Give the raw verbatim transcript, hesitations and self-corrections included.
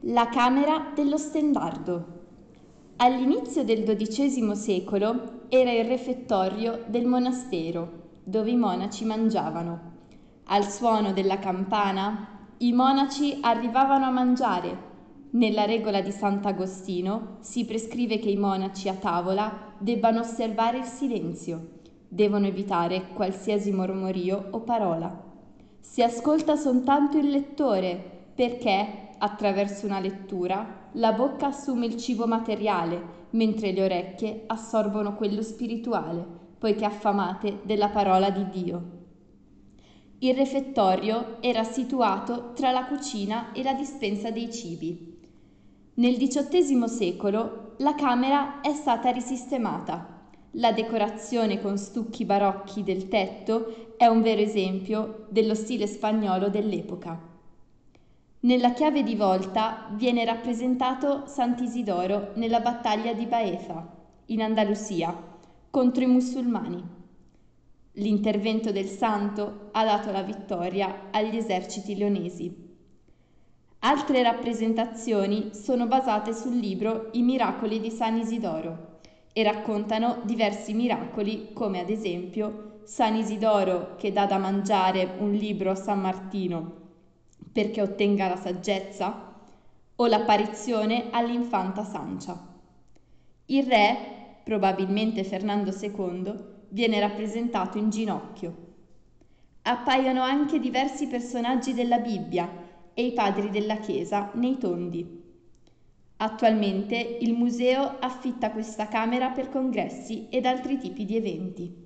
La camera dello stendardo. All'inizio del dodicesimo secolo era il refettorio del monastero, dove i monaci mangiavano. Al suono della campana, i monaci arrivavano a mangiare. Nella regola di Sant'Agostino si prescrive che i monaci a tavola debbano osservare il silenzio, devono evitare qualsiasi mormorio o parola. Si ascolta soltanto il lettore, perché, attraverso una lettura, la bocca assume il cibo materiale, mentre le orecchie assorbono quello spirituale, poiché affamate della parola di Dio. Il refettorio era situato tra la cucina e la dispensa dei cibi. Nel diciottesimo secolo la camera è stata risistemata. La decorazione con stucchi barocchi del tetto è un vero esempio dello stile spagnolo dell'epoca. Nella chiave di volta viene rappresentato Sant'Isidoro nella battaglia di Baeza, in Andalusia, contro i musulmani. L'intervento del santo ha dato la vittoria agli eserciti leonesi. Altre rappresentazioni sono basate sul libro I miracoli di San Isidoro e raccontano diversi miracoli, come ad esempio San Isidoro che dà da mangiare un libro a San Martino perché ottenga la saggezza, o l'apparizione all'infanta Sancia. Il re, probabilmente Fernando secondo, viene rappresentato in ginocchio. Appaiono anche diversi personaggi della Bibbia e i padri della Chiesa nei tondi. Attualmente il museo affitta questa camera per congressi ed altri tipi di eventi.